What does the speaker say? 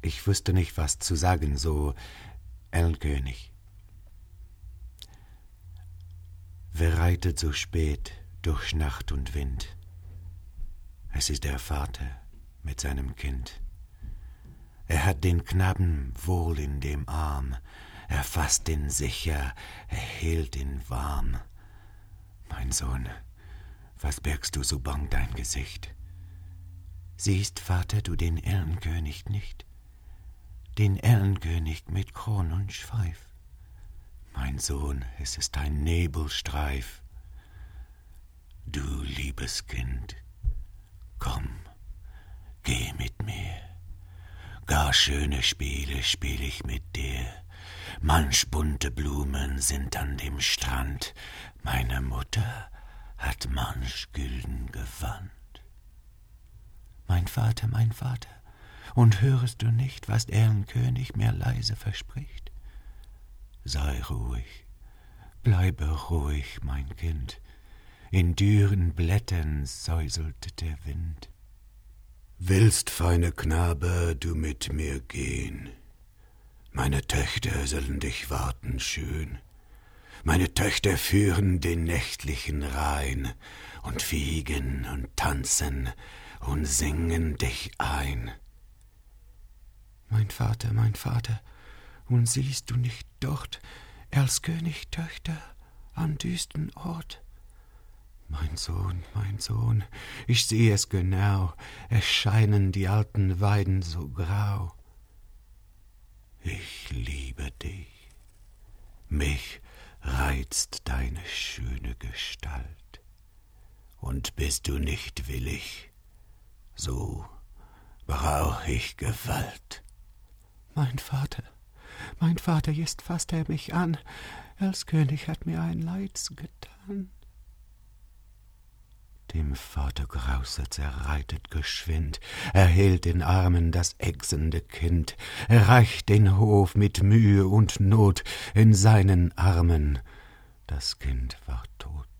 Ich wusste nicht, was zu sagen, so Erlenkönig. Wer reitet so spät durch Nacht und Wind? Es ist der Vater mit seinem Kind. Er hat den Knaben wohl in dem Arm, er fasst ihn sicher, er hält ihn warm. Mein Sohn, was birgst du so bang dein Gesicht? Siehst, Vater, du den Erlenkönig nicht? Den Erlenkönig mit Kron und Schweif? Mein Sohn, es ist ein Nebelstreif. Du liebes Kind, komm, geh mit mir. Gar schöne Spiele spiel ich mit dir. Manch bunte Blumen sind an dem Strand. Meine Mutter hat manch gülden Gewand. Mein Vater, und hörest du nicht, was Erlenkönig mir leise verspricht? Sei ruhig, bleibe ruhig, mein Kind. In dürren Blättern säuselt der Wind. Willst, feine Knabe, du mit mir gehen? Meine Töchter sollen dich warten schön. Meine Töchter führen den nächtlichen Rhein und wiegen und tanzen und singen dich ein. Mein Vater, und siehst du nicht dort Erlskönig Töchter an düsten Ort? Mein Sohn, ich seh es genau, es scheinen die alten Weiden so grau. Ich liebe dich, mich reizt deine schöne Gestalt, und bist du nicht willig, so brauch ich Gewalt. Mein Vater, jetzt fasst er mich an, Erlskönig hat mir ein Leids getan. Dem Vater grauset's, er reitet geschwind, er hält in Armen das ächzende Kind, er reicht den Hof mit Mühe und Not in seinen Armen, das Kind war tot.